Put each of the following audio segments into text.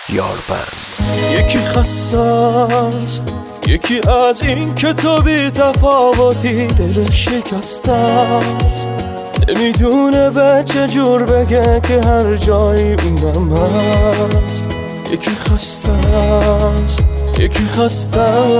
یاربند. یکی خستاست، یکی از این کتابی تفاوتی دلش شکسته است، نمیدونه به چه جور بگه که هر جایی اونم هست. یکی خسته است، یکی خسته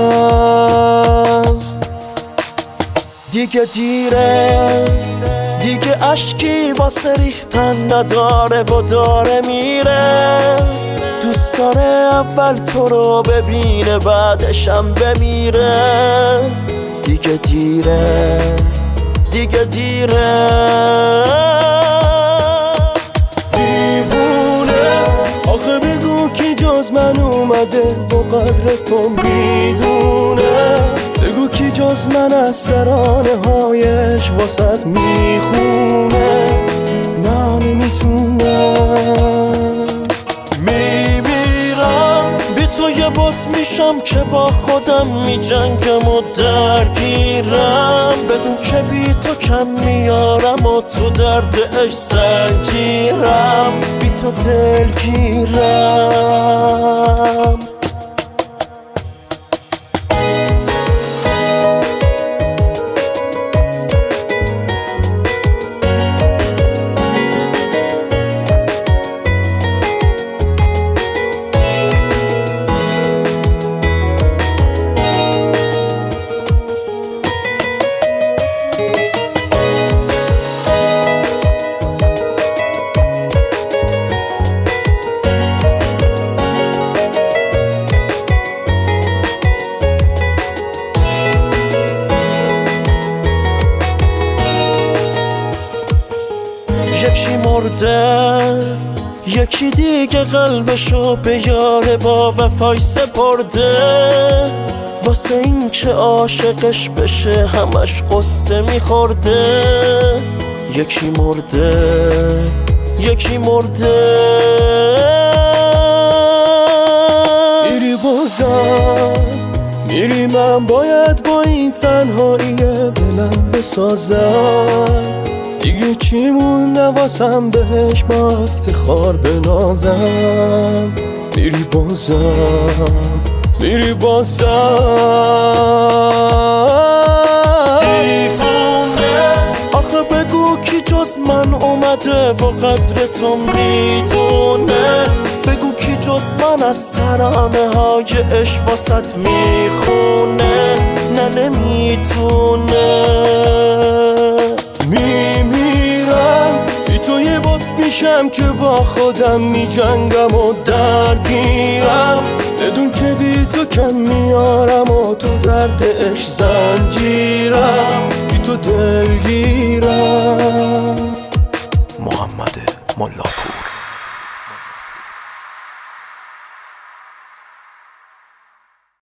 است. دیگه دیره، دیگه اشکی واسه ریختن نداره و داره میره. دوست داره اول تو رو ببینه بعدشم بمیره. دیگه دیره، دیگه دیره. دیوونه آخه بگو کی جز من اومده و قدر تو میدونه. بگو کی جز من از ترانه هایش واسط میخونه. نه نمیتونم. میمیرم بی تو یه بات میشم که با خودم میجنگم و درگیرم. بدون که بی تو کم میارم و تو دردش زنجیرم. بی تو دلگیرم. یکی مرده، یکی دیگه قلبشو به یار با وفای سپرده. واسه این که عاشقش بشه همش قصه میخورده. یکی مرده، یکی مرده. میری بازم، میری من باید با این تنهایی دلم بسازم. دیگه چی مونده واسم بهش با افتخار بنازم. میری بازم، میری بازم. دیوونه آخه بگو کی جز من اومده و قدر تو میدونه. بگو کی جز من از ترانه های عشق واسط میخونه. نه نمیتونه. میمیرم بی تو یه بات میشم که با خودم میجنگم و درگیرم. بدون که بی تو کم میارم و تو دردش زنجیرم. بی تو دلگیرم. محمد ملاپور.